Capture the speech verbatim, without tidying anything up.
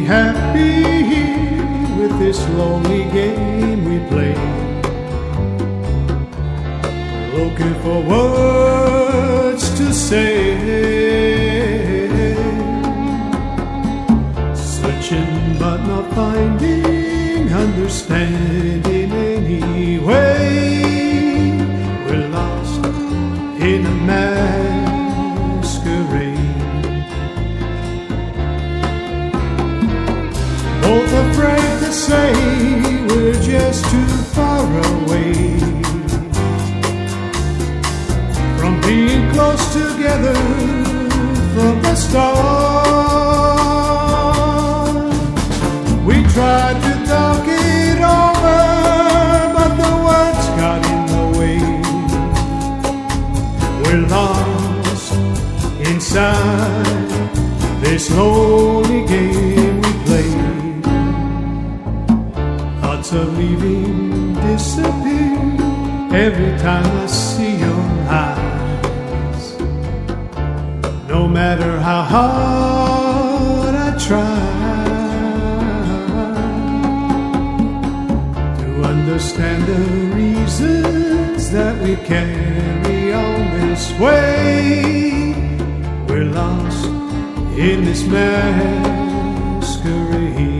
happy here with this lonely game we play. Looking for words to say, searching but not finding understanding anyway. We're lost in a masquerade, both afraid to say we're just too far away from being close together from the start. We tried to talk it over, but the words got in the way. We're lost inside this lonely game we play. Thoughts of leaving disappear every time I see your eyes. No matter how hard I try to understand the reasons that we carry on this way, we're lost in this masquerade.